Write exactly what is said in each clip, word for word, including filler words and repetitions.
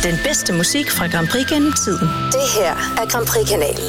Den bedste musik fra Grand Prix gennem tiden. Det her er Grand Prix-kanalen.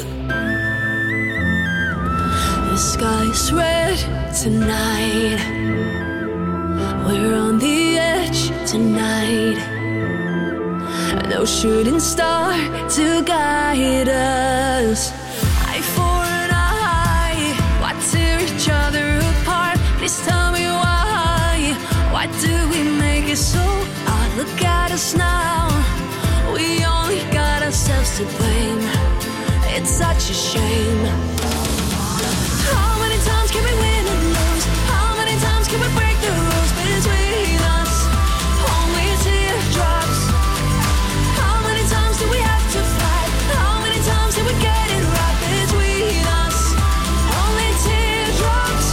The sky's red tonight. We're on the edge tonight. No shooting star to guide us. Eye for an eye. Why tear each other apart? Please tell me why. Why do we make it so hard? Look at us now. We only got ourselves to blame. It's such a shame. How many times can we win and lose? How many times can we break the rules between us? Only teardrops. How many times do we have to fight? How many times do we get it right between us? Only teardrops.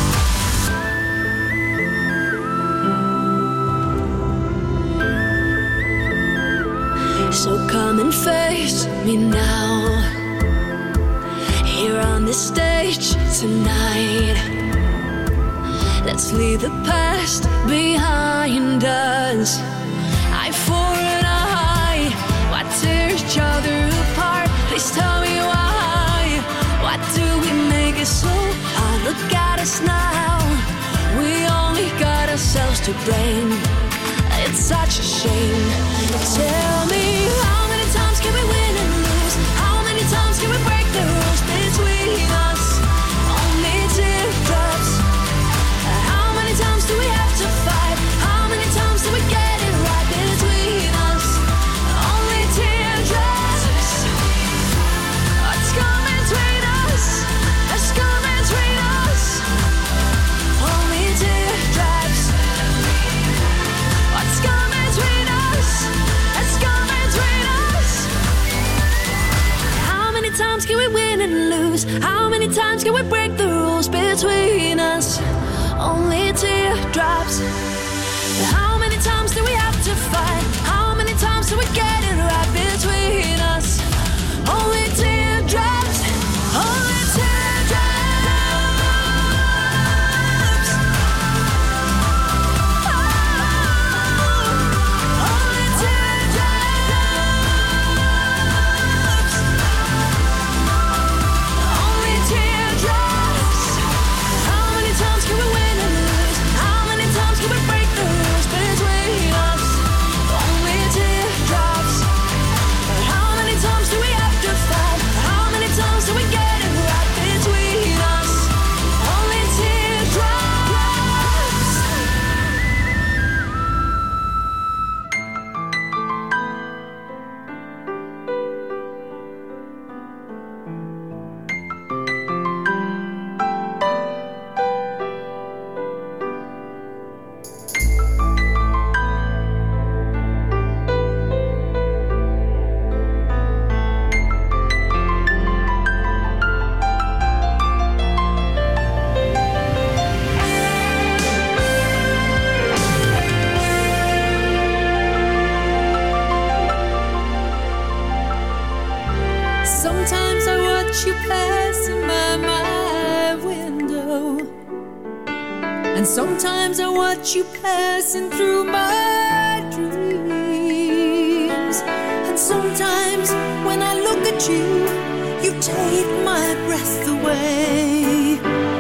So come and face me now. Here on this stage tonight. Let's leave the past behind us. Eye for an eye. Why tear each other apart? Please tell me why. Why do we make it so hard? Look at us now. We only got ourselves to blame. It's such a shame. Tell me, how many times can we win and lose? How many times can we break the rules between us? Only teardrops. How many times do we have to fight? How many times do we get it right between us? Only teardrops. What's coming between us? What's coming between us? Only teardrops. What's coming between us? What's coming between us? How many times can we win and lose? How many times can we break the rules between us? Only teardrops. How many times do we have to fight? How many times do we get it right between us? Only teardrops. Only teardrops. Oh, only teardrops. Only teardrops. How many times can we win and lose? How many times can we break the rules between us? Only teardrops. How many times do we have to fight? How many times do we get it right between us? Only teardrops. Sometimes I watch you passing by my window, and sometimes I watch you passing through my dreams. And sometimes when I look at you, you take my breath away.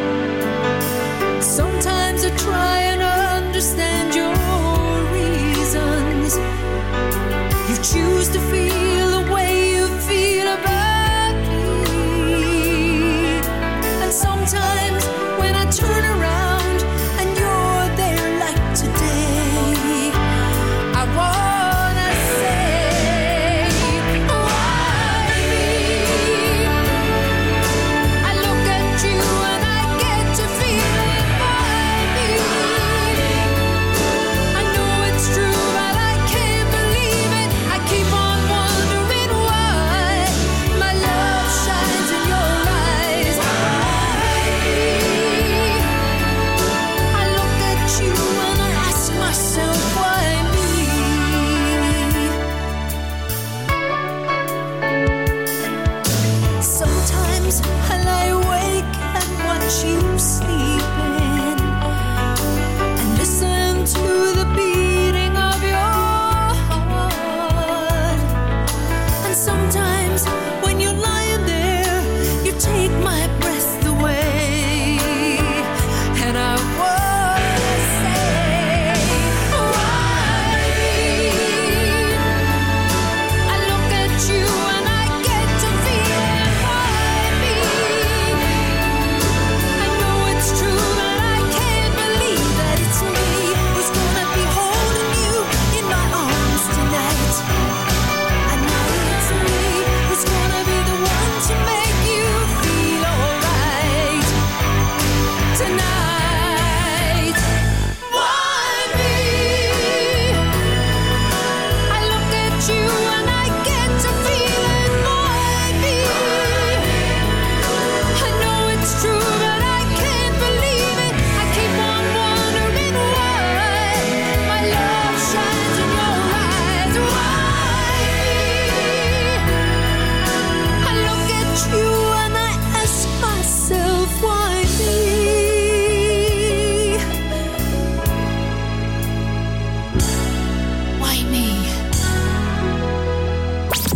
Sometimes I try and understand your reasons. You choose to feel the way you feel about me. And sometimes when I turn around and you're there like today, I wanna say, why me? I look at you and I get to feeling, why me? I know it's true, but I can't believe it. I keep on wondering.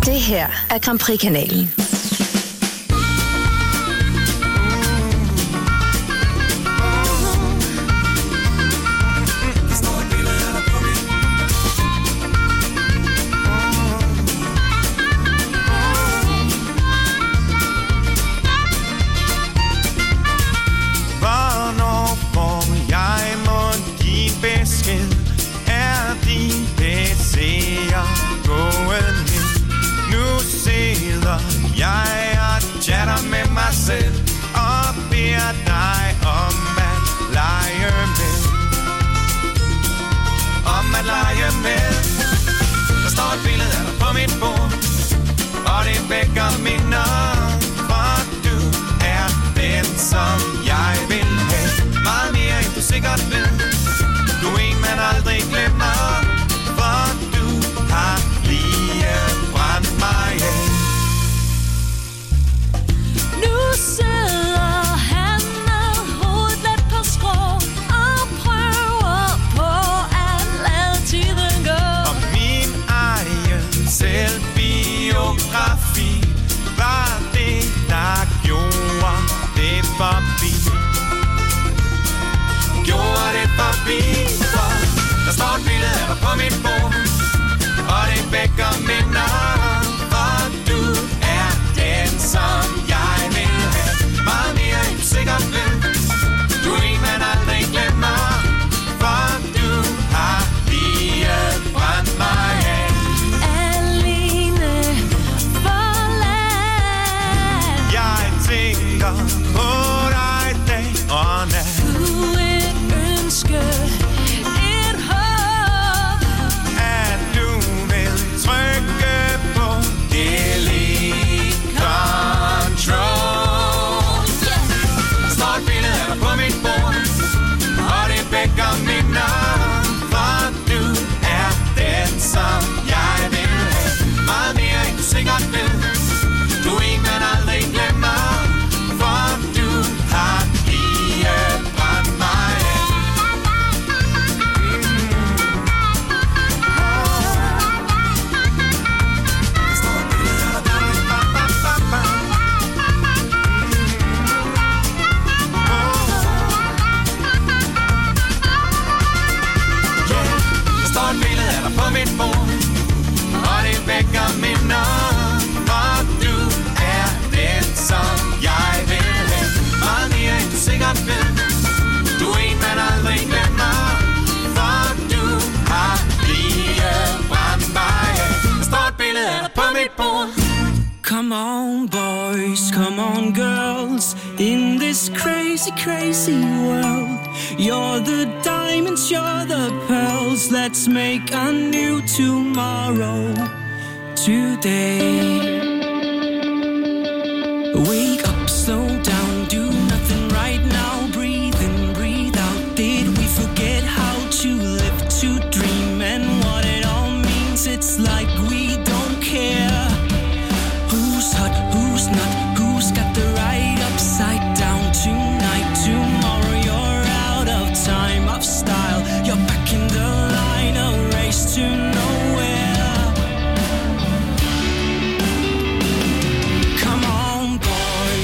Det her er Grand Prix-kanalen. Og beder dig om at lege med. Om at lege med. Der står et billede af dig på mit bord, og det vækker minder. For du er den, som jeg vil have. Meget mere end du sikkert ved. Du er en, man aldrig glemmer. For du har lige brændt mig af. Nu sidder han med hovedet let på skrå og prøver på at lade tiden gå. Og min egen selvbiografi var det, der gjorde det forbi. Gjorde det forbi. For der står et billede af dig på mit bord, og det vækker minder. For du er den, som jeg vil have. Meget mere end du sikkert ved. Du er en, man aldrig glemmer. For du har lige brændt mig af. Alene forladt. Jeg tænker på dig dag og nat. Du et ønske, et håb, at du vil trykke på delete control. Der står et billede af dig på mit bord, og det vækker minder. For du er den, som jeg vil have. Meget mere end du sikkert ved. Du er en, man aldrig glemmer. For du har lige brændt mig af. Der står et billede af dig på mit bord. Der står et billede af dig på mit bord, og det vækker minder. For du er den, som jeg vil have. Meget mere end du sikkert ved. Du er en, man aldrig glemmer. For du har lige brændt mig af. Der står et billede af dig på mit bord. Come on, boys, come on, girls, in this crazy, crazy world. You're the diamonds, you're the pearls. Let's make a new tomorrow today. Wake up, slow down, do nothing right now. Breathe in, breathe out. Did we forget how to live, to dream, and what it all means? It's like we don't care. Who's hot, who's not, who's got the right upside down tonight, tomorrow you're out of time, of style. You're back in the line, a race to nowhere. Come on, boys.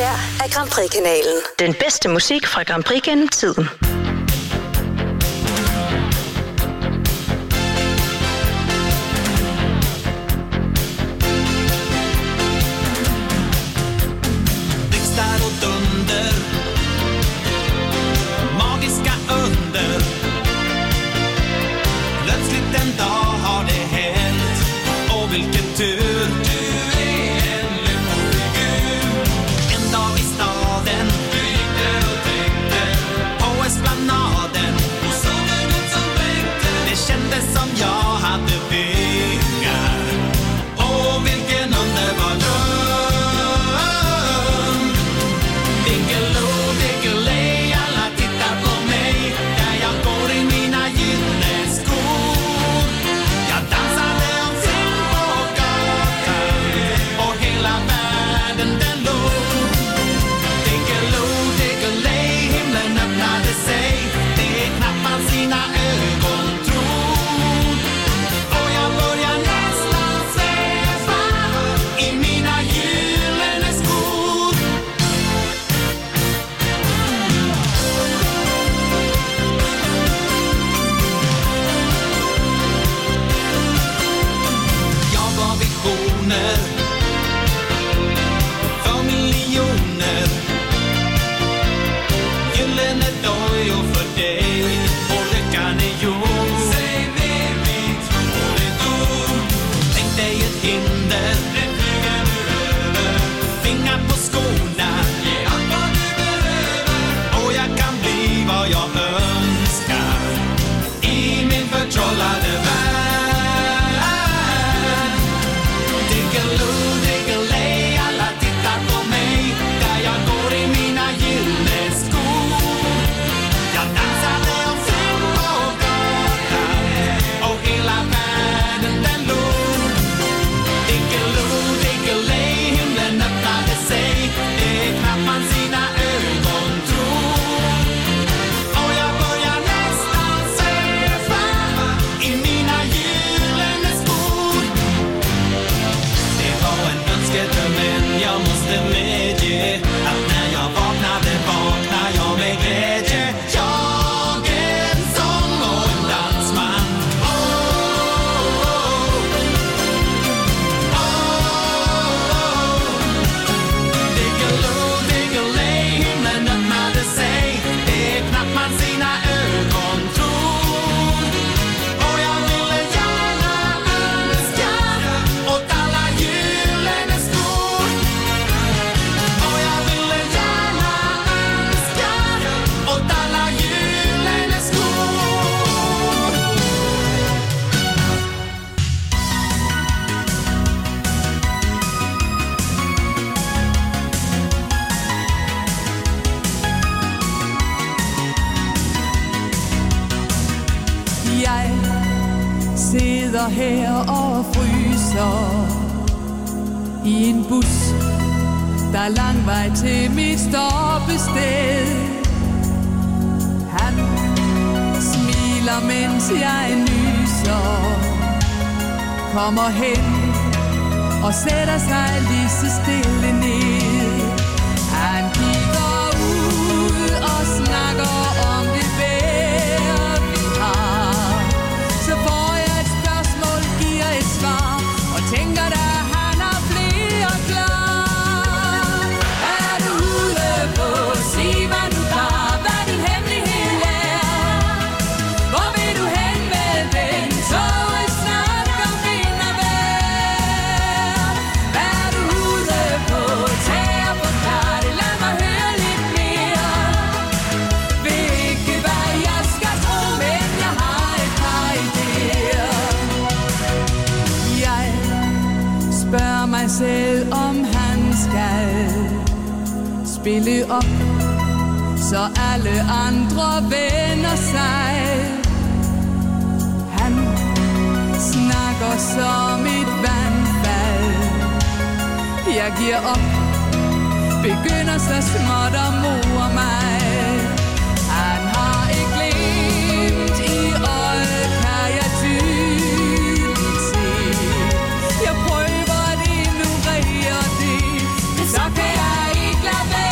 her er Grand Prix-kanalen. Den bedste musik fra Grand Prix gennem tiden. Blixtar och dunder, magiska under. Plötsligt en dag har det hänt, och vilken tur. Du är en lyckofigur. En dag i staden, du gick där och tänkte på esplanaden, och så något som blänkte. Det kändes som jag hade vingar. Åh, vilken underbar dröm. Diggiloo, diggiley, alla tittar på mig där jag går i mina gyllene skor. Jag dansade omkring på gatan, och hela världen den låg. Diggiloo, diggiley, himlen öppnade sig. Det är knappt man sina ögon tror. Och jag börjar nästan sväva i mina gyllene skor. Jag var visioner för miljoner. Gyllene dojor för dig, och lyckan är gjord. Säg med mitt ord. Tänk dig ett hinder, det flyger nu över. Fingrar på skorna, ge allt vad du behöver. Och jag kan bli vad jag önskar i min förtrollade värld. Diggiloo, diggiley, alla tittar på mig där jag går i mina gyllene skor. Jag dansade omkring på gatan, och hela världen den låg. Diggiloo, diggiley, himlen öppnade sig. Det är knappt man sina ögon tror. Och jag börjar nästan sväva i mina gyllene skor. Det var en önskedröm, men jag måste medge att när jag vaknade, vaknade jag med glädje. Jag är en sång och en dansman. Oh, oh, oh. Diggiloo, diggiley, himlen öppnade sig. Det är knappt man sina ögon tror. Och jag ville gärna önska åt alla gyllene skor. Och jag ville gärna önska åt alla gyllene skor. Jeg sidder her og fryser i en bus. Der er lang vej til mit stoppested. Han smiler, mens jeg nyser. Kommer hen og sætter sig lige så stille ned. Han kigger ud og snakker om det vejr, vi har. Så får jeg et spørgsmål, giver et svar, og tænker da, han har flere klar. Er du ude på, sig hvad du har, hvad din hemmelighed er? Hvor vil du hen med den? Toget snakker vind og vejr. Er du ude på, tag og forklar det, lad mig høre lidt mere. Ved ikke hvad jeg skal tro, men jeg har et par idéer. Jeg spørger mig selv, om han skal spille op, så alle andre vender sig. Han snakker som et vandfald. Jeg giver op, begynder så småt at more mig. Han har et glimt i øjet, kan jeg tydeligt se. Jeg prøver at ignorere det, men så kan jeg ikke lade være.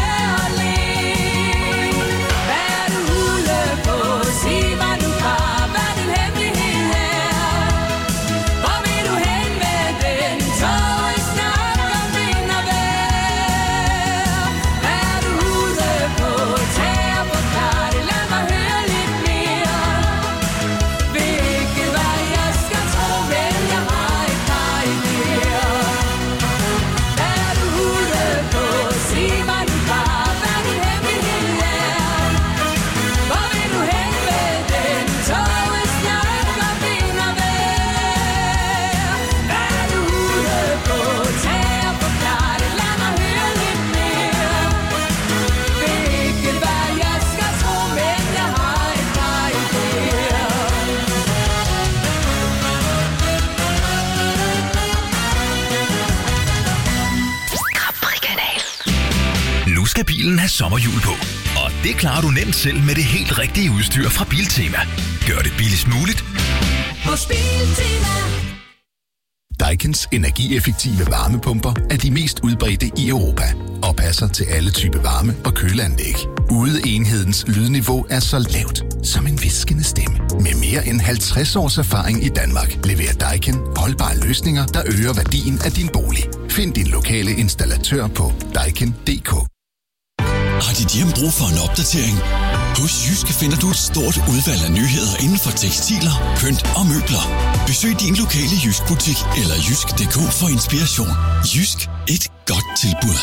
skal bilen have sommerhjul på. Og det klarer du nemt selv med det helt rigtige udstyr fra Biltema. Gør det billigst muligt hos Biltema. Daikin's energieffektive varmepumper er de mest udbredte i Europa og passer til alle typer varme- og køleanlæg. Udeenhedens lydniveau er så lavt som en viskende stemme. Med mere end halvtreds års erfaring i Danmark leverer Daikin holdbare løsninger, der øger værdien af din bolig. Find din lokale installatør på daikin punktum d k. Har dit hjem brug for en opdatering? Hos Jysk finder du et stort udvalg af nyheder inden for tekstiler, pynt og møbler. Besøg din lokale Jysk-butik eller jysk punktum d k for inspiration. Jysk. Et godt tilbud.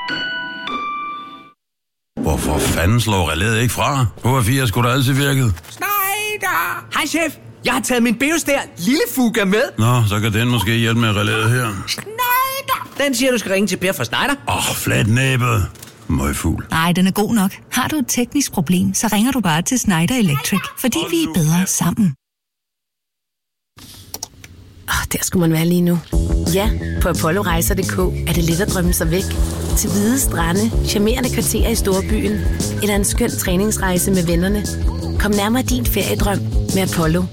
Hvorfor fanden slår relæet ikke fra? H F fire skulle da altid virket. Schneider! Hej chef! Jeg har taget min Beostær lille Fuga med. Nå, så kan den måske hjælpe med relæet her. Schneider! Den siger, du skal ringe til Per fra Schneider. Åh, oh, flatnæbbet. Møgfugl. Nej, den er god nok. Har du et teknisk problem, så ringer du bare til Schneider Electric, fordi vi er bedre sammen. Oh, der skulle man være lige nu. Ja, på apollo rejser punktum d k er det let at drømme sig væk. Til hvide strande, charmerende kvarterer i storbyen, eller en skøn træningsrejse med vennerne. Kom nærmere din feriedrøm med Apollo.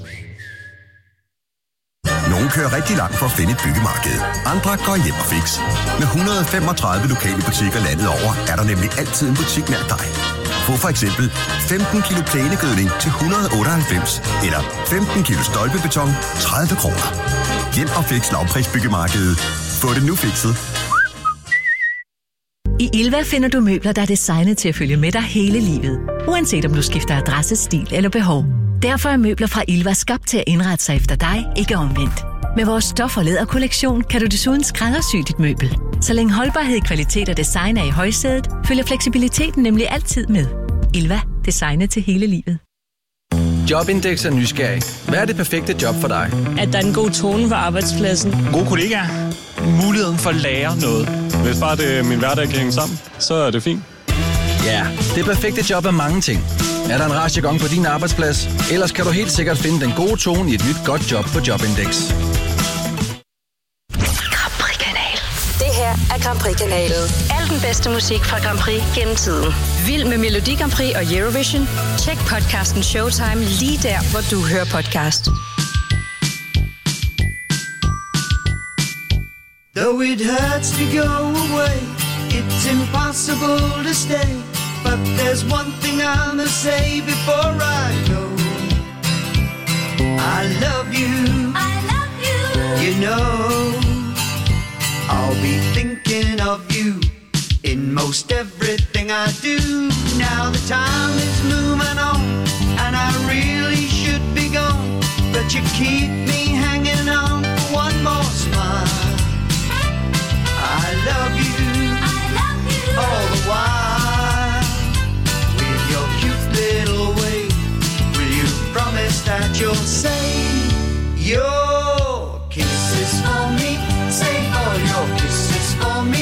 Nogle kører rigtig langt for at finde et byggemarked. Andre går hjem og fix. Med et hundrede og femogtredive lokale butikker landet over, er der nemlig altid en butik nær dig. Få for eksempel femten kilo plænegødning til et hundrede og otteoghalvfems, eller femten kilo stolpebeton, tredive kroner. Hjem og fix lavprisbyggemarkedet. Få det nu fikset. I Ilva finder du møbler, der er designet til at følge med dig hele livet. Uanset om du skifter adresse, stil eller behov. Derfor er møbler fra Ilva skabt til at indrette sig efter dig, ikke omvendt. Med vores stof- og læderkollektion kan du desuden skræddersy dit møbel. Så længe holdbarhed, kvalitet og design er i højsædet, følger fleksibiliteten nemlig altid med. Ilva. Designet til hele livet. Jobindex er nysgerrig. Hvad er det perfekte job for dig? At der er en god tone på arbejdspladsen. Gode kollegaer. Muligheden for at lære noget. Hvis bare det, min hverdag kan hænge sammen, så er det fint. Ja, det perfekte job er mange ting. Er der en rastjagong på din arbejdsplads? Ellers kan du helt sikkert finde den gode tone i et nyt godt job på Jobindex. Grand Prix-kanal. Det her er Grand Prix-kanalen. Al den bedste musik fra Grand Prix gennem tiden. Vild med Melodi Grand Prix og Eurovision? Tjek podcasten Showtime lige der, hvor du hører podcast. Though it hurts to go away, it's impossible to stay. But there's one thing I must say before I go. I love you. I love you. You know, I'll be thinking of you in most everything I do. Now the time is moving on, and I really should be gone, but you keep me hanging on for one more smile. I love you. I love you. All the while, with your cute little way, will you promise that you'll say your kisses for me? Say all your kisses for me.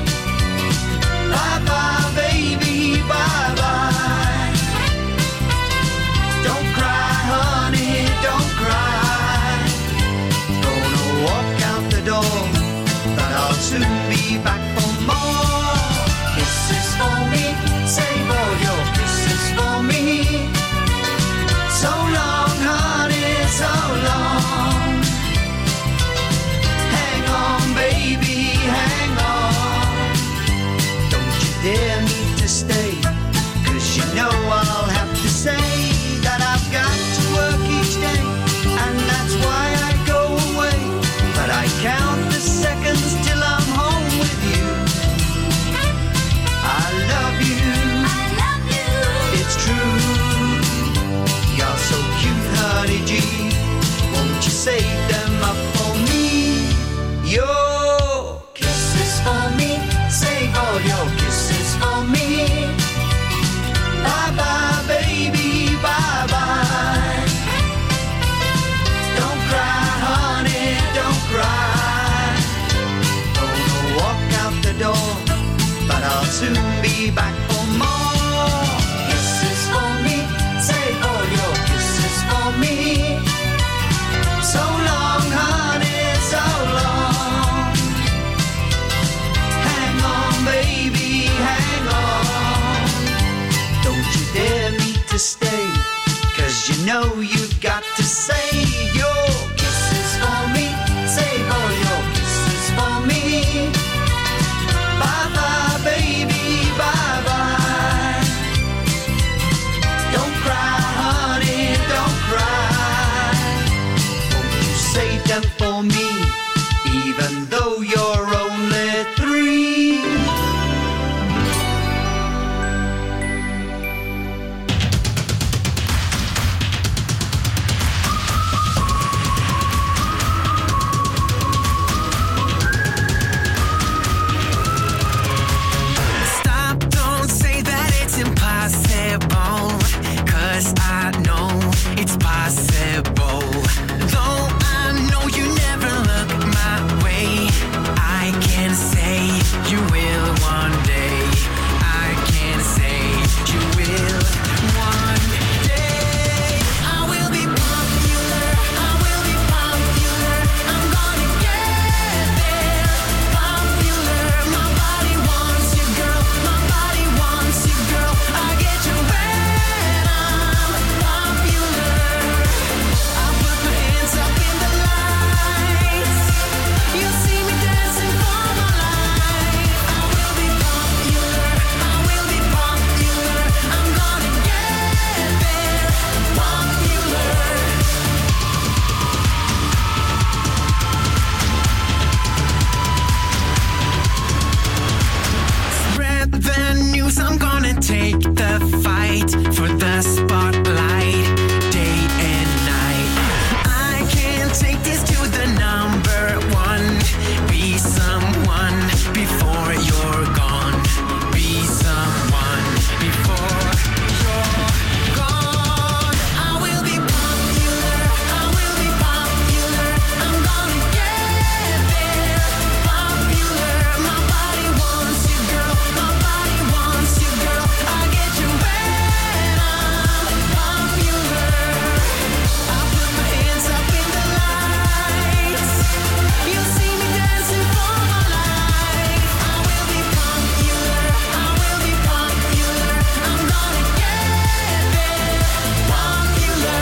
Bye bye, baby, bye bye. Don't cry, honey, don't cry. Gonna walk out the door, but I'll soon be back for more kisses for me. Save all your kisses for me. So long, honey, so long. Hang on, baby, hang on. Don't you dare me to stay, 'cause you know I'll have to say that I've got to work each day, and that's why I go away. But I count the seconds till I'm home with you. I love you. I love you. It's true. You're so cute, honey G. Won't you save them up for me? Your kisses for me. Save all your kisses for me. Bye bye, baby, bye bye. Don't cry, honey, don't cry. Gonna walk out the door, but I'll soon be back for more kisses for me. Save all your kisses for me. So long, honey, so long. Hang on, baby, hang on. to stay, 'cause you know you've got to save your kisses for me. Save all your kisses for me. Bye bye baby, bye bye. Don't cry honey, don't cry. Won't you save them for me, even though you're only three? It's possible. Though I know you never look my way, I can say you will one day. I can say you will one day. I will be popular. I will be popular. I'm gonna get there. Popular. My body wants you, girl. My body wants you, girl. I get you when I'm popular. I put my hands up in the lights. You'll see me dancing for my life. I will be popular. I will be popular. I'm gonna get there. Popular. Spread the news. I'm gonna take the fight for the spotlight, day and night. I can't take this to the number one. Be someone before you're gone. Be someone before you're gone. I will be popular. I will be popular. I'm gonna get there. Popular. My body wants you, girl. My body wants you, girl. I get you when I'm popular. I put my hands up in the lights. You'll see me dancing for my life. I will be popular. I will be popular. I'm gonna get there. Popular.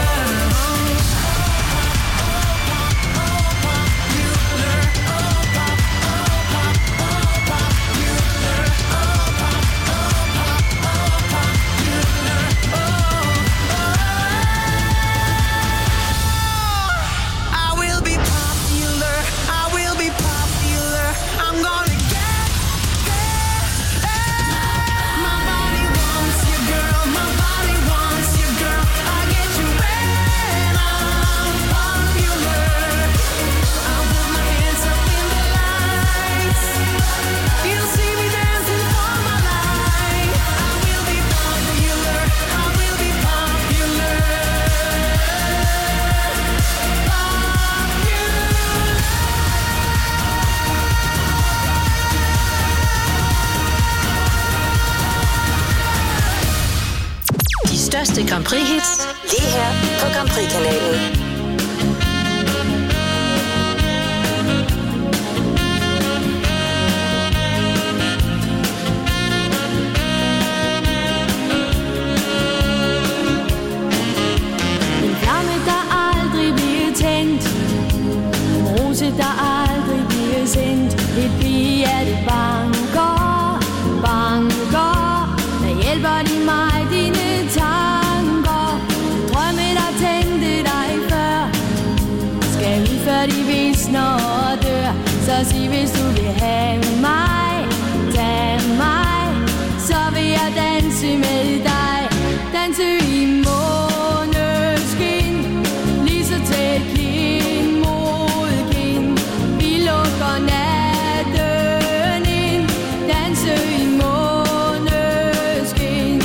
I will be popular. I will be popular. I'm gonna get there. My body wants you, girl. My body wants you, girl. I get you when I'm popular. I'll put my hands up in the lights. You'll see me dancing for my life. I will be popular. I will be popular. De største Grand Prix-hits, lige her på Grand Prix-kanalen. En flamme, der aldrig bliver tændt. En rose, der aldrig bliver sendt. Et pige, det banker, banker. Der hjælper de mig, dine tanker. Drømme, der tændte dig før. Skal ud før de visner og dør. Så sig, hvis du vil have mig, tag mig. Så vil jeg danse med dig. Danse i måneskin. Lige så tæt kind mod kind. Vi lukker natten ind. Danse i måneskin.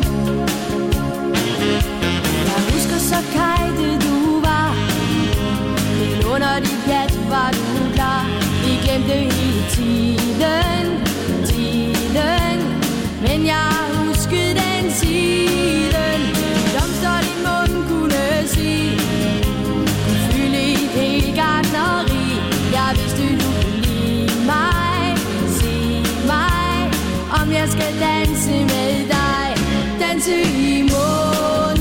Jeg husker så kajte du var. Helt under dit pjat var du klar. Vi glemte hele tiden, tiden. Men jeg huskede den siden. Blomster din mund kunne sige. Kunne fylde et helt gartneri. Jeg vidste du kunne lide mig. Sig mig, om jeg skal danse med dig. Danse i månen.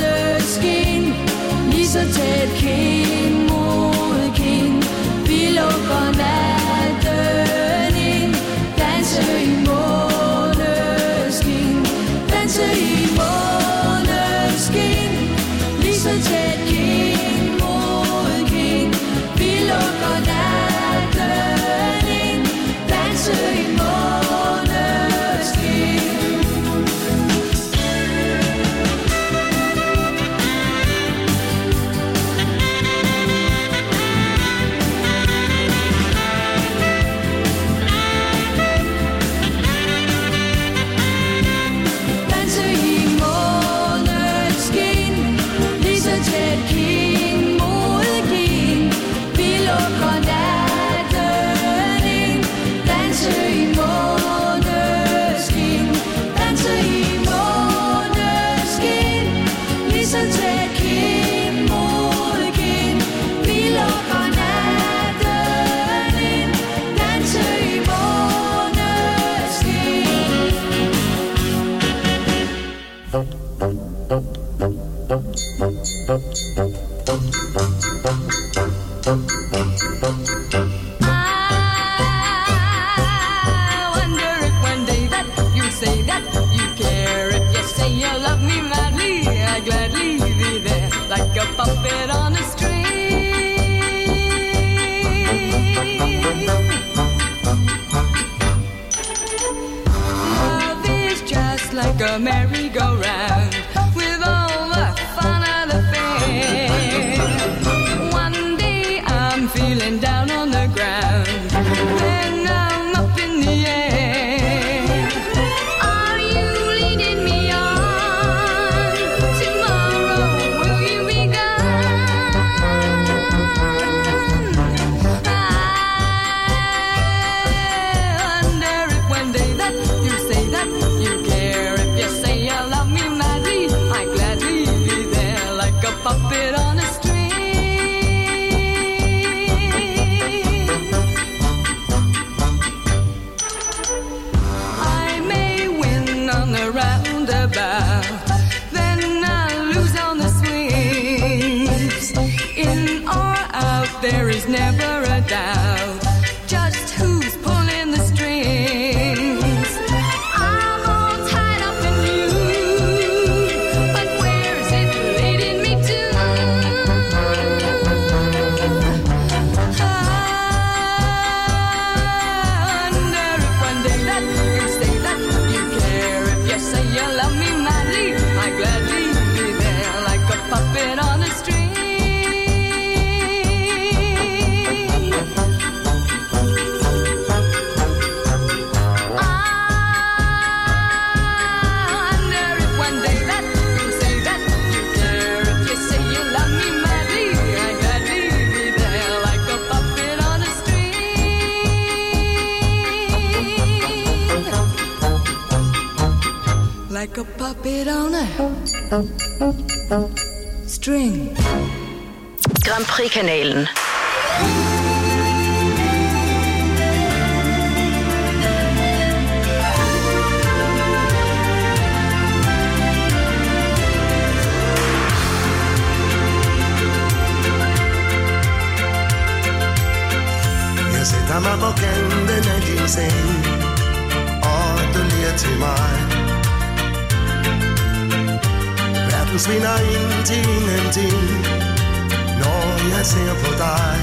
så tæt kind mod kind. Vi lukker natten ind, danser i måneskin, danser i måneskin. Lige så tæt kind mod kind. Vi lukker natten ind, danser i måneskin. Puppet on a string. Love is just like a merry-go-round with all the fun of the fair. One day I'm feeling down on the ground, then I'm up in the air. Are you leading me on? Tomorrow will you be gone? Puppet on a string. I may win on the roundabout, then I'll lose on the swings. In or out, there is never a doubt just who's pulling the strings. I'm all tied up in you, but where's it leading me to? Puppet on a string. I wonder if one day that you say that you care. If you say you love me madly, I'd gladly be there like a puppet on a string. Like a puppet on a string. Grand Prix-kanalen. Jeg sætter mig på kanten af din seng, og du ler til mig. Verden svinder ind til ingenting, når jeg ser på dig.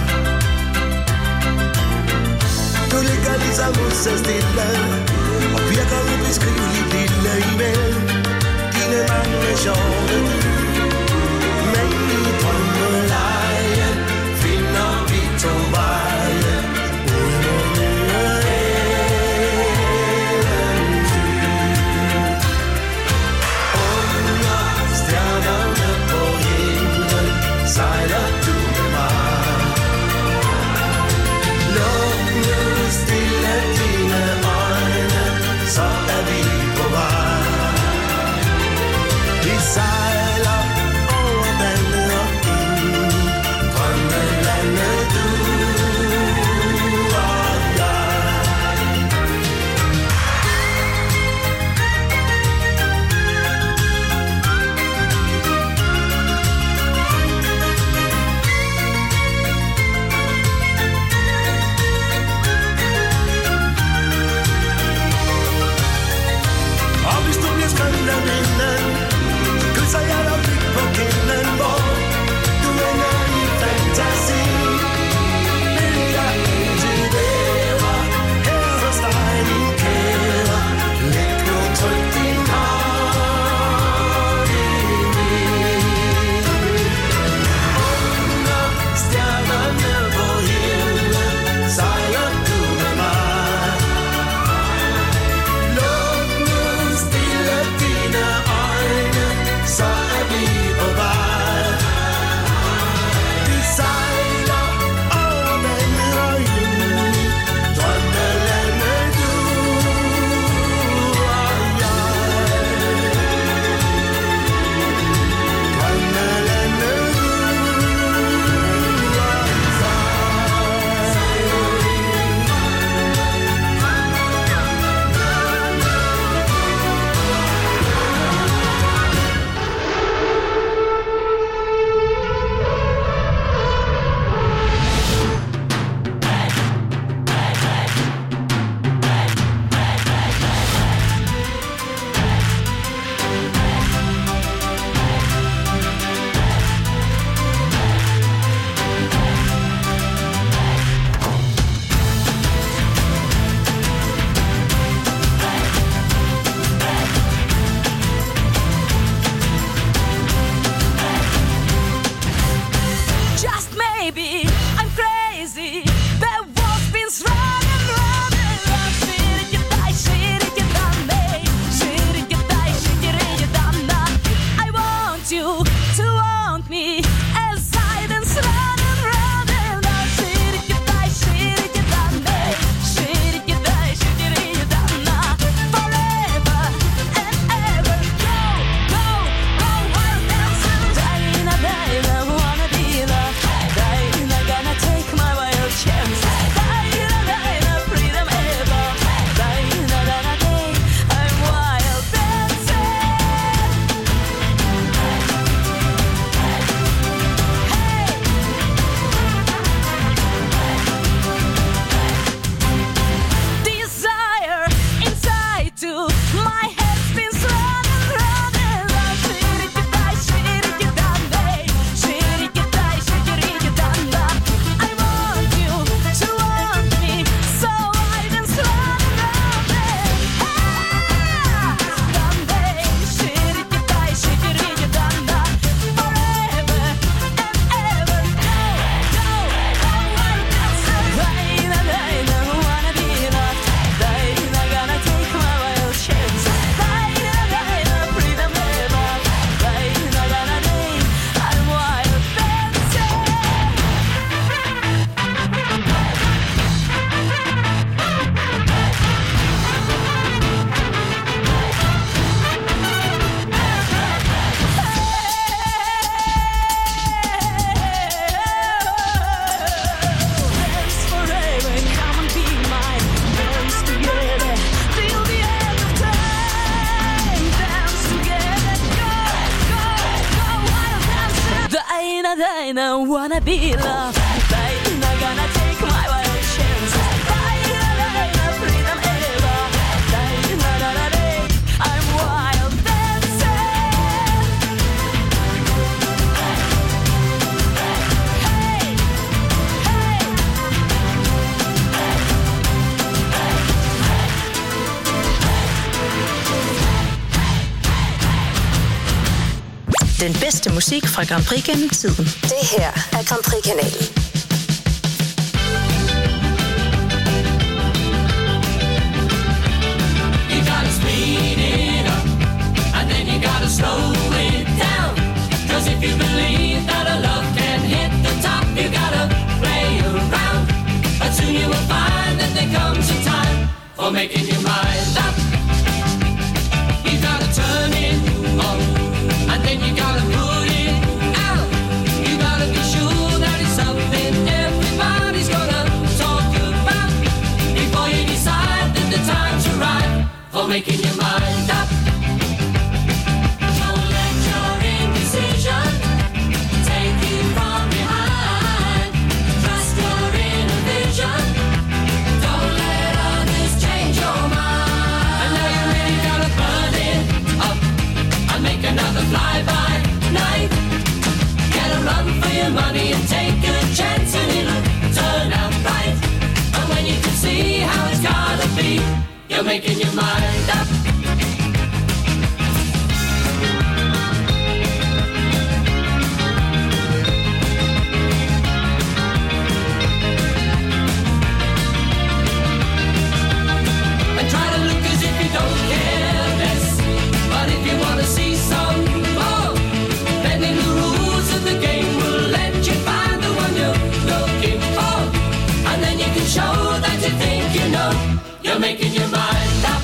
Du ligger ligesom så stille, og virker ubeskriveligt lille imellem dine mange sjove. Men i drømmelejen finder vi to veje ud mod nye eventyr. Under stjernerne på himlen sejler du med mig. Luk nu stille dine øjne, så er vi på vej. Vi sejler over vandet og ind, drømmelandet du og jeg. I don't wanna be loved. Baby, not gonna take my wild chances. Baby, no freedom ever. Baby, na na na na, I'm wild dancing. Hey, hey. Den bedste musik fra Grand Prix gennem tiden. Det her er Grand Prix-kanalen. You gotta speed it up, and then you gotta slow it down. Cause if you believe that a love can hit the top, you gotta play around. But soon you will find that there comes a time for making your mind up. You gotta turn it on, and then you gotta put it out. You gotta be sure that it's something everybody's gonna talk about before you decide that the time's right for making your mind up. Don't let your indecision take you from behind. Trust your inner vision. Don't let others change your mind. And now you really gotta burn it up and make another fly-by night. Get a run for your money and take a chance and it'll turn out right. And when you can see how it's gotta be, you're making your mind up. And try to look as if you don't care less. But if you wanna see some more, bending the rules of the game will let you find the one you're looking for. And then you can show that you think you know you're making your mind up.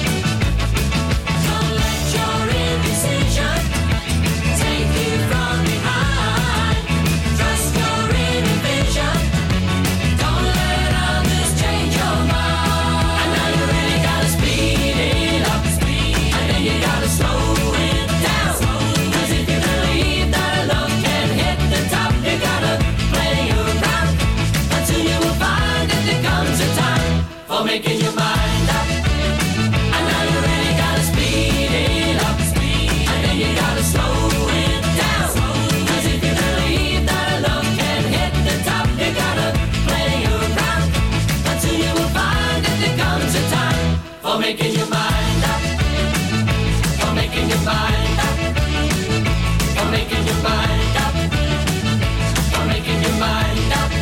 Don't let your indecision take you from behind. Trust your inner vision. Don't let others change your mind. And now you really gotta speed it up, and then you gotta slow it down. Cause if you believe that a love can hit the top, you gotta play around. But soon you will find that there comes a time for making your mind up. And now you really gotta speed it up, and then you gotta slow it down. Cause if you believe that a love can hit the top, you gotta play around. But soon you will find that there comes a time for making your mind up. For making your mind up. For making your mind up. For making your mind up.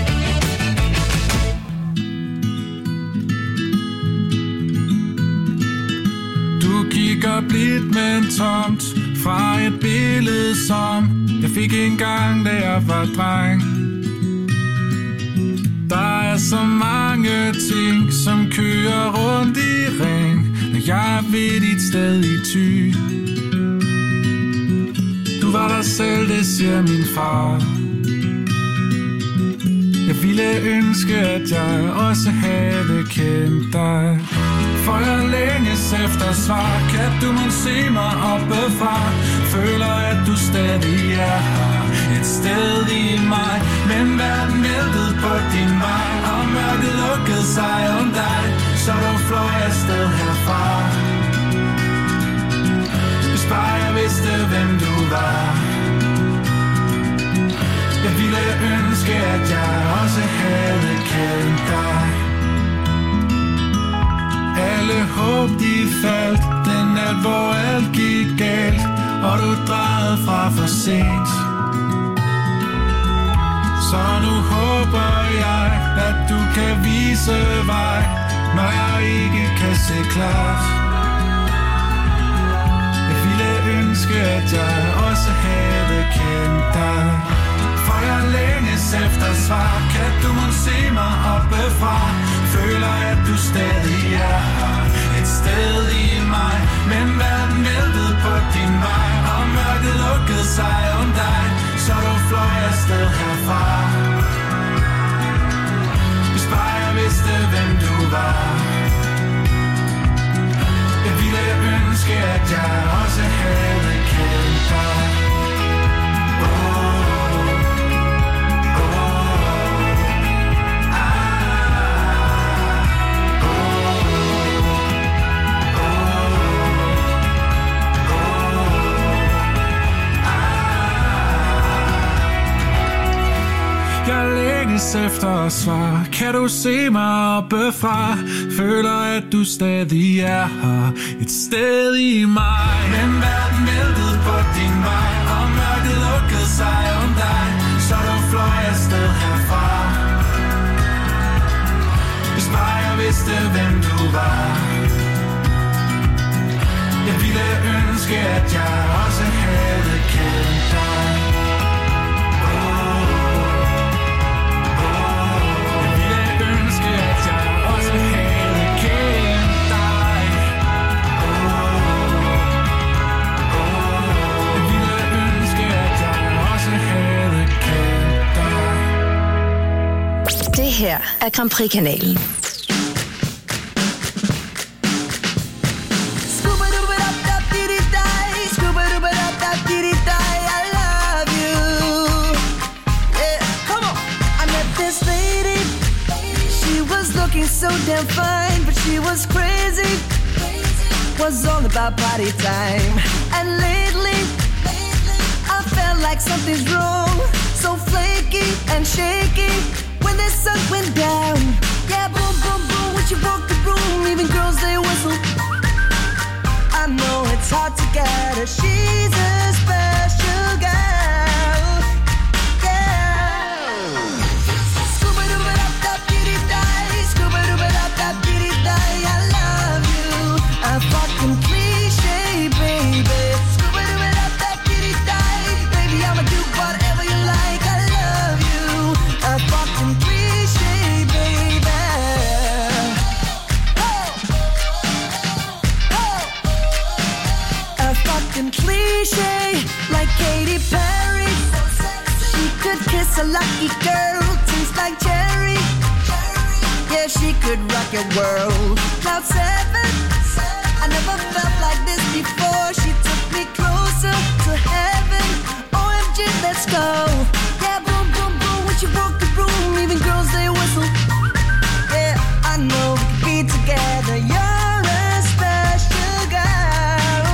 Du kigger blidt, men tomt fra et billede, som jeg fik engang, da jeg var dreng. Der er så mange ting, som kører rundt i ring, når jeg er ved dit sted i Thy. Du var dig selv, det siger min far. Jeg ville ønske, at jeg også havde kendt dig. For jeg længes efter svar. Kan du må se mig oppefra? Føler, at du stadig er her, et sted i mig. Men verden væltede på din vej, og mørket lukkede sig om dig. Så du fløj afsted herfra. Hvis bare jeg vidste, hvem du var. Jeg ville ønske, at jeg også havde kendt dig. Alle håb, de faldt den nat, hvor alt gik galt, og du drejede fra for sent. Så nu håber jeg, at du kan vise vej, når jeg ikke kan se klart. Jeg ville ønske, at jeg også havde kendt dig. For jeg længes efter svar. Kan du må se mig oppefra? Føler, at du stadig er her, et sted i mig. Men verden væltede på din vej, og mørket lukkede sig om dig. Så du fløj afsted herfra. Hvis bare jeg vidste, hvem du var. længes efter svar. Kan du se mig oppefra? Føler at du stadig er her, et sted i mig. Men verden væltede på din vej, og mørket lukkede sig om dig, så du fløj afsted herfra. Hvis bare jeg vidste hvem du var. Jeg ville ønske at jeg også havde kendt dig. Det her er Grand Prix-kanalen. So damn fine, but she was crazy. Was all about party time. And lately, I felt like something's wrong. So flaky and shaky when the sun went down. Yeah, boom, boom, boom, when she walked the room, even girls they whistle. I know it's hard to get her. She's a special girl. Yeah. Scuba dooba da da dee die, scuba dooba da da dee die. I love you. A fucking cliche, baby. Scuba dooba da da dee die, baby. I'ma do whatever you like. I love you. A fucking cliche, baby. A fucking cliche, like Katy Perry. She could kiss a lucky girl, tastes like cherry. Yeah, she could rock your world. Cloud seven, I never felt like this before. She took me closer to heaven. O M G, let's go. Yeah, boom, boom, boom, when she walked the room, even girls they whistle. Yeah, I know we could be together. You're a special girl.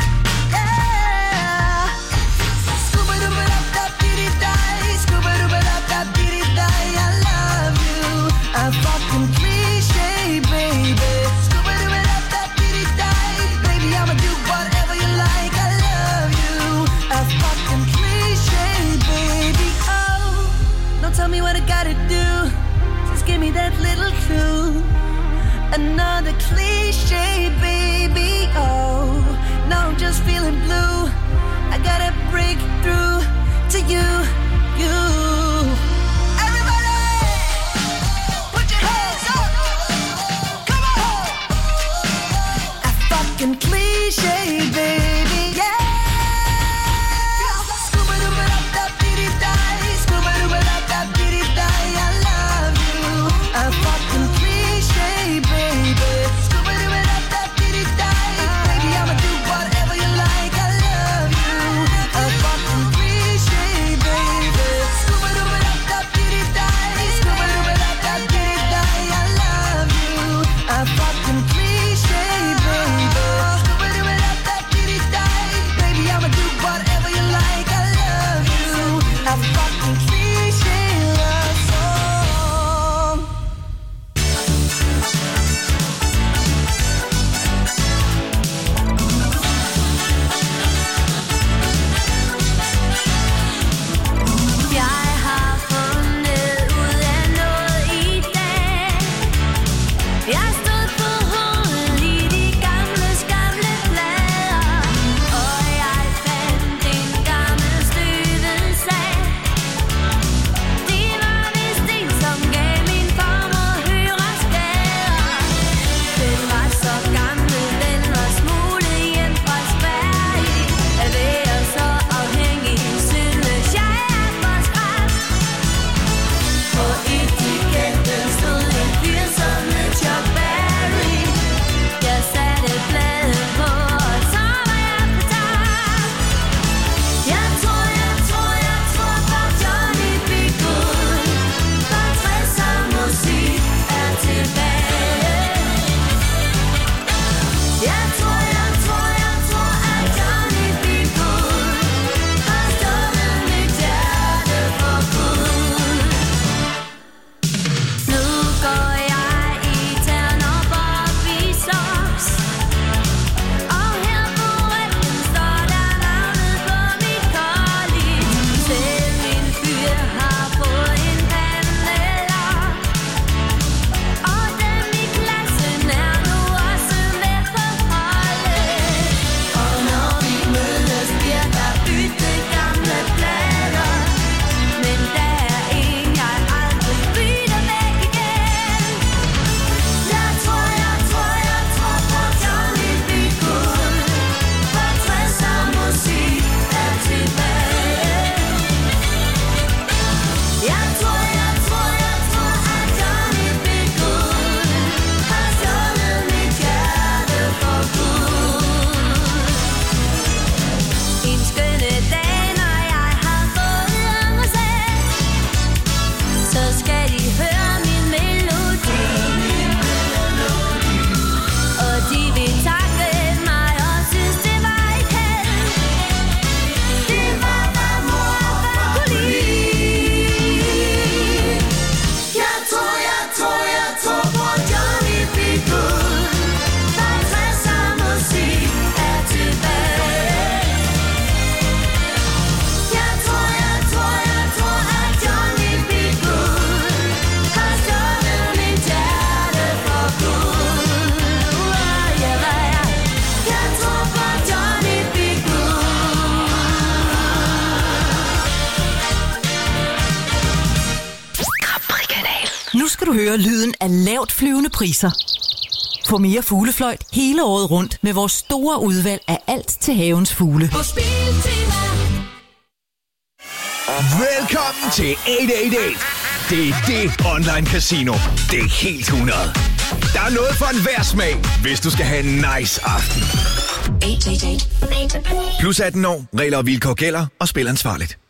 Yeah. Scuba dooba da da dee die, scuba dooba da da dee die. I love you. A fucking cliche, baby. Scuba dooba da da dee die, baby. I'ma do whatever you like. I love you. A fucking cliche, baby. Oh, don't tell me what I gotta do. Just give me that little clue. Another cliche, baby. Oh, now I'm just feeling blue. I gotta break through to you, you. Everybody, put your hands up. Come on. A fucking cliche, baby. Yeah. Scuba dooba da da dee die, scuba dooba da da dee die. I love you. A fucking cliche, baby. Scuba dooba da da dee die, baby. I'ma do whatever you like. I love you. A fucking cliche, baby. Scuba dooba da da dee die, scuba dooba da da dee die. I love you. A fucking cliche, baby. Scuba dooba da da dee du høre lyden af lavt flyvende priser. Få mere fuglefløjt hele året rundt med vores store udvalg af alt til havens fugle. På Spiltema. Velkommen til otte otte otte. Det er det online casino. Det er helt hundrede. Der er noget for enhver smag, hvis du skal have en nice aften. otte otte otte. Plus atten år, regler og vilkår gælder, og spil ansvarligt.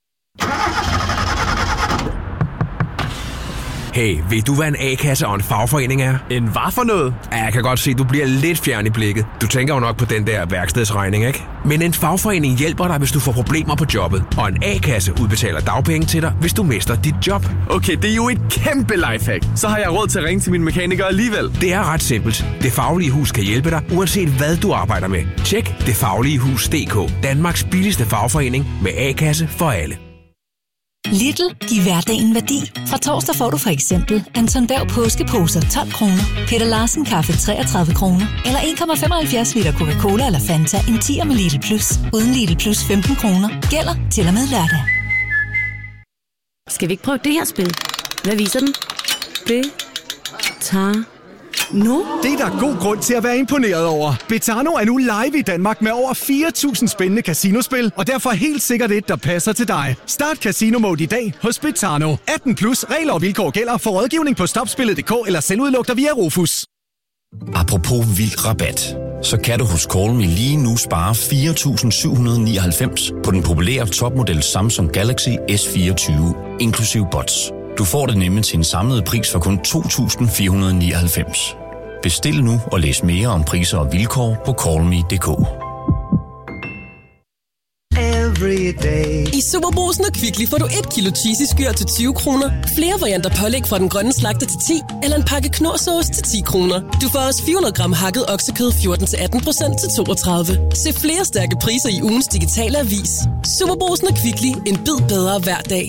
Hey, ved du, hvad en A-kasse og en fagforening er? En hvad for noget? Ja, jeg kan godt se, du bliver lidt fjern i blikket. Du tænker jo nok på den der værkstedsregning, ikke? Men en fagforening hjælper dig, hvis du får problemer på jobbet. Og en A-kasse udbetaler dagpenge til dig, hvis du mister dit job. Okay, det er jo et kæmpe lifehack. Så har jeg råd til at ringe til min mekaniker alligevel. Det er ret simpelt. Det Faglige Hus kan hjælpe dig, uanset hvad du arbejder med. Tjek det faglige hus punktum d k. Danmarks billigste fagforening med A-kasse for alle. Lidl, giv hverdagen værdi. Fra torsdag får du for eksempel Anton Berg påskeposer tolv kroner, Peter Larsen kaffe treogtredive kroner, eller en komma femoghalvfjerds liter Coca-Cola eller Fanta en tier med Lidl Plus, uden Lidl Plus femten kroner. Gælder til og med lørdag. Skal vi ikke prøve det her spil? Hvad viser den? Det tager nu. Det er der god grund til at være imponeret over. Betano er nu live i Danmark med over fire tusind spændende casinospil, og derfor helt sikkert et, der passer til dig. Start Casino Mode i dag hos Betano. atten plus, regler og vilkår gælder. For rådgivning på stopspillet punktum d k eller selvudlugter via Rufus. Apropos vild rabat, så kan du hos Call Me lige nu spare fire tusind syv hundrede nioghalvfems på den populære topmodel Samsung Galaxy S fireogtyve, inklusiv bots. Du får det nemlig til en samlet pris for kun to tusind fire hundrede nioghalvfems. Bestil nu og læs mere om priser og vilkår på call me punktum d k. I Superbrugsen og Kvickly får du et kilo cheesy skyr til tyve kroner, flere varianter pålæg fra den grønne slagter til ti, eller en pakke knorrsauce til ti kroner. Du får også fire hundrede gram hakket oksekød fjorten til atten procent til toogtredive. Se flere stærke priser i ugens digitale avis. Superbrugsen og Kvickly. En bid bedre hver dag.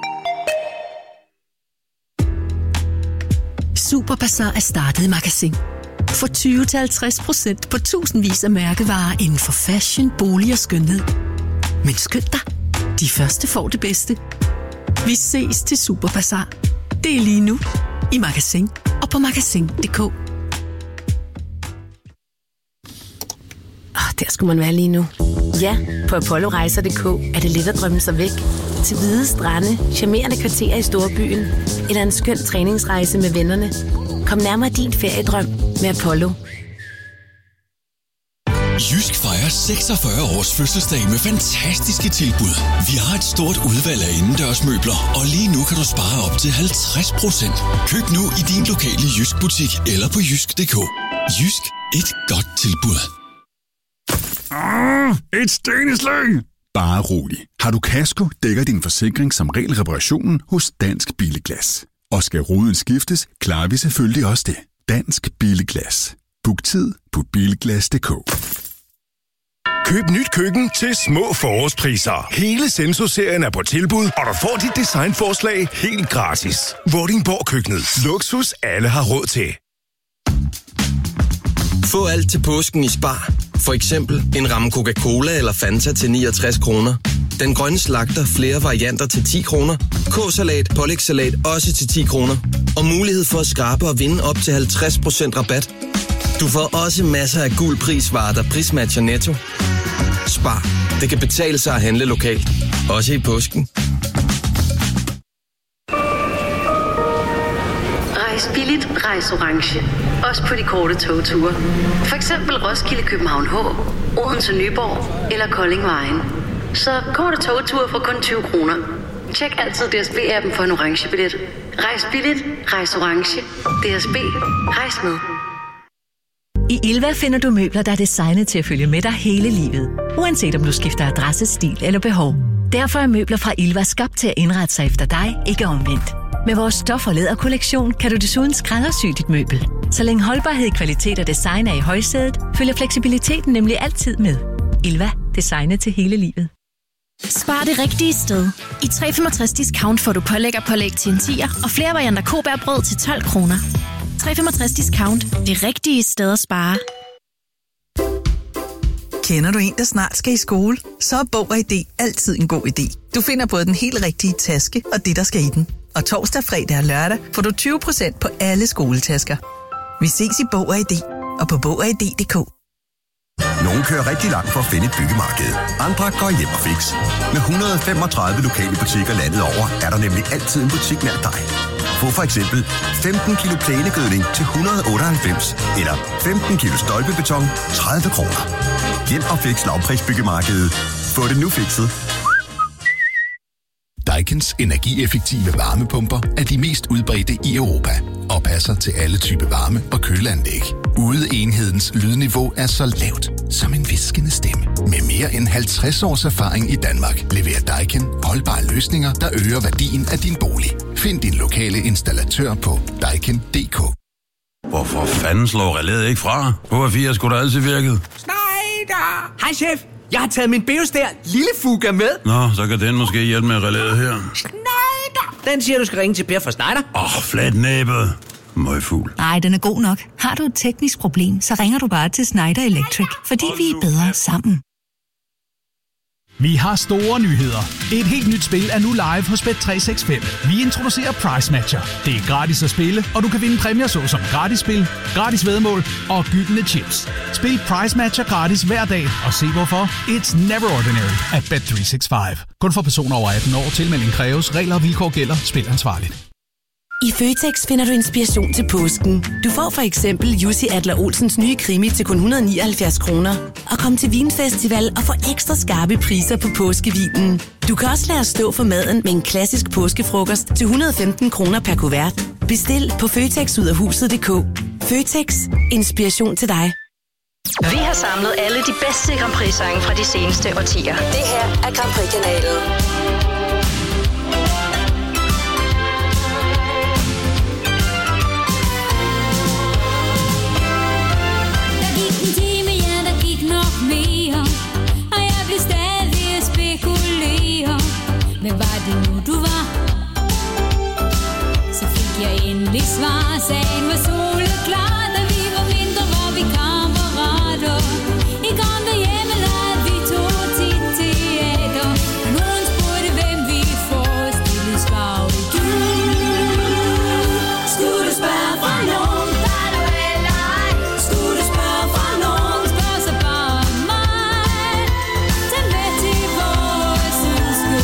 Superbazar er startet i Magasin. For tyve til halvtreds procent på tusindvis af mærkevarer inden for fashion, bolig og skønhed. Men skynd dig, de første får det bedste. Vi ses til Superbazar. Det er lige nu i Magasin og på magasin punktum d k. Oh, der skulle man være lige nu. Ja, på apollorejser punktum d k er det let at drømme sig væk. Til hvide strande, charmerende kvarterer i storbyen, eller en skøn træningsrejse med vennerne. Kom nærmere din feriedrøm med Apollo. Jysk fejrer seksogfyrre års fødselsdag med fantastiske tilbud. Vi har et stort udvalg af indendørsmøbler, og lige nu kan du spare op til halvtreds procent. Køb nu i din lokale Jysk butik eller på jysk punktum d k. Jysk, et godt tilbud. Ah, et sten i slyng! Bare rolig. Har du kasko, dækker din forsikring som regel reparationen hos Dansk Billeglas. Og skal ruden skiftes, klarer vi selvfølgelig også det. Dansk Billeglas. Book tid på bilglas punktum d k. Køb nyt køkken til små forårspriser. Hele Senso-serien er på tilbud, og du får dit designforslag helt gratis. Vordingborg Køkkenet. Luksus alle har råd til. Få alt til påsken i Spar. For eksempel en ramme Coca-Cola eller Fanta til niogtres kroner. Den grønne slagter flere varianter til ti kroner. K-salat, pålægssalat også til ti kroner. Og mulighed for at skrabe og vinde op til halvtreds procent rabat. Du får også masser af gul prisvarer, der prismatcher Netto. Spar. Det kan betale sig at handle lokalt. Også i påsken. Rejs billigt, rejs orange. Også på de korte togture. For eksempel Roskilde, København H, Odense, Nyborg eller Kolding Vejen. Så korte togture for kun tyve kroner. Tjek altid D S B-appen for en orange billet. Rejs billigt, rejs orange. D S B. Rejs med. I Ilva finder du møbler, der er designet til at følge med dig hele livet. Uanset om du skifter adresse, stil eller behov. Derfor er møbler fra Ilva skabt til at indrette sig efter dig, ikke omvendt. Med vores stof- og læderkollektion kan du desuden skræddersy dit møbel. Så længe holdbarhed, kvalitet og design er i højsædet, følger fleksibiliteten nemlig altid med. Ilva. Designet til hele livet. Spar det rigtige sted. I tre komma femogtres discount får du pålæg og pålæg til en tier, og flere varianter kobærbrød til tolv kroner. tre komma femogtres discount. Det rigtige sted at spare. Kender du en, der snart skal i skole? Så er Bog og I D altid en god idé. Du finder både den helt rigtige taske og det, der skal i den. Og torsdag, fredag og lørdag får du tyve procent på alle skoletasker. Vi ses i Bog og I D og på Bog og I D punktum d k. Nogle kører rigtig langt for at finde et byggemarked. Andre går hjem og fix. Med et hundrede og femogtredive lokale butikker landet over, er der nemlig altid en butik nær dig. Få for eksempel femten kilo plænegødning til et hundrede og otteoghalvfems, eller femten kilo stolpebeton, tredive kroner. Hjem og fix lavprisbyggemarkedet. Få det nu fikset. Daikin's energieffektive varmepumper er de mest udbredte i Europa og passer til alle typer varme- og køleanlæg. Udeenhedens lydniveau er så lavt som en viskende stemme. Med mere end halvtreds års erfaring i Danmark leverer Daikin holdbare løsninger, der øger værdien af din bolig. Find din lokale installatør på daikin punktum d k. Hvorfor fanden slår relæet ikke fra? H F fire skulle da altid virket. Schneider! Hej chef! Jeg har taget min Beostær lille Fuga med. Nå, så kan den måske hjælpe med relæet her. Schneider! Den siger, du skal ringe til Per fra Schneider. Åh, oh, flat næbet. Møgfugl. Nej, den er god nok. Har du et teknisk problem, så ringer du bare til Schneider Electric, fordi vi er bedre sammen. Vi har store nyheder. Et helt nyt spil er nu live hos Bet tre seks fem. Vi introducerer Price Matcher. Det er gratis at spille, og du kan vinde præmier såsom gratis spil, gratis væddemål og gyldne chips. Spil Price Matcher gratis hver dag, og se hvorfor. It's never ordinary at Bet tre seks fem. Kun for personer over atten år. Tilmelding kræves. Regler og vilkår gælder. Spil ansvarligt. I Føtex finder du inspiration til påsken. Du får for eksempel Jussi Adler Olsens nye krimi til kun et hundrede og nioghalvfjerds kroner. Og kom til Vinfestival og få ekstra skarpe priser på påskevinen. Du kan også lade os stå for maden med en klassisk påskefrokost til et hundrede og femten kroner per kuvert. Bestil på føtex ud af huset punktum d k. Føtex. Inspiration til dig. Vi har samlet alle de bedste Grand Prix-sange fra de seneste årtier. Det her er Grand Prix-kanalen. Hvad var det nu, du var? Så fik jeg endelig svar. Sagen var soleklar, da vi var mindre, var vi kammerater. I gamle hjemme lavede vi to tit teater. Og nogen spurgte, hvem vi forestillede, svarede du. Skulle du spørge fra nogen, der du eller ej? Skulle du spørge fra nogen, spørg så bare mig. Tag med til vores ønske.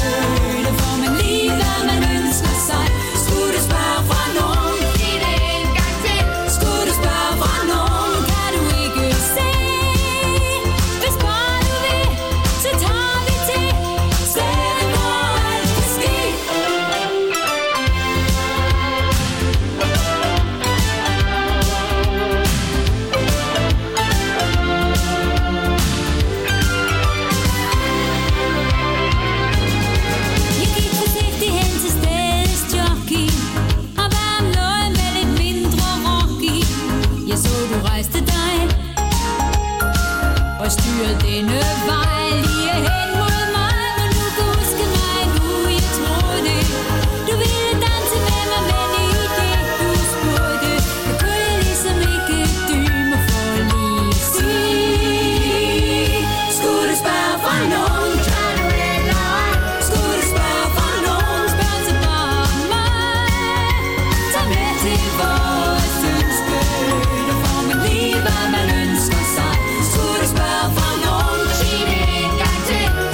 Og styret denne vej lige hen mod mig. Men du kan huske mig nu, jeg tror det. Du ville danse med mig, men i det du spurgte, jeg kunne ligesom ikke dyme for lige at sige. Skulle du spørge fra nogen, kan du eller ej? Skulle du spørge fra nogen, spørg så bare mig. Tag med til vores ønske, der får man lige, hvad man ønsker sig. Skulle du spørge fra nogen, sig det en gang til.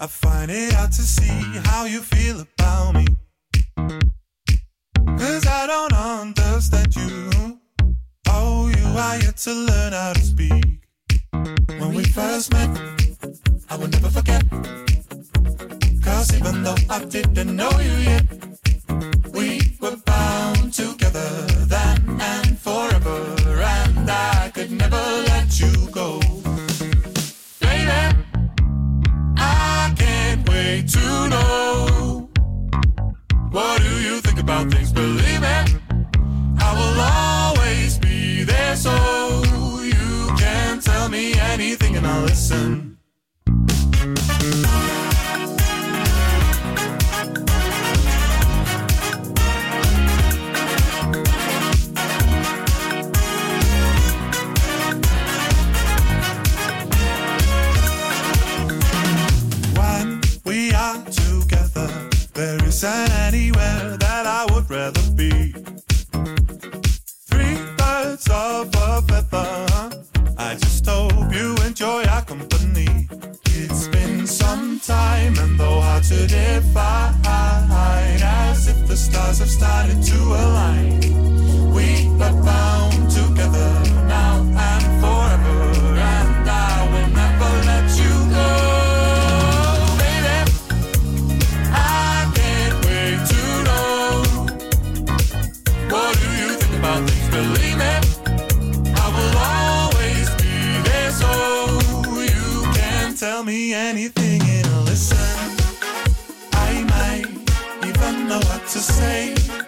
I find it hard to see how you feel about me. Cause I don't understand you. Oh, you are yet to learn how to speak. When we first met, I will never forget. Cause even though I didn't know you yet, we were bound together then and forever. And I could never let you go. Baby, I can't wait to know. What do you think about things? Believe me, I will always be there, so you can tell me anything and I'll listen. There isn't anywhere that I would rather be. Three birds of a feather. I just hope you enjoy our company. It's been some time and though hard to define, as if the stars have started to align. We are bound together now and forever, and I will never let you go. Believe me, I will always be there, so you can tell me anything and I'll listen. I might even know what to say.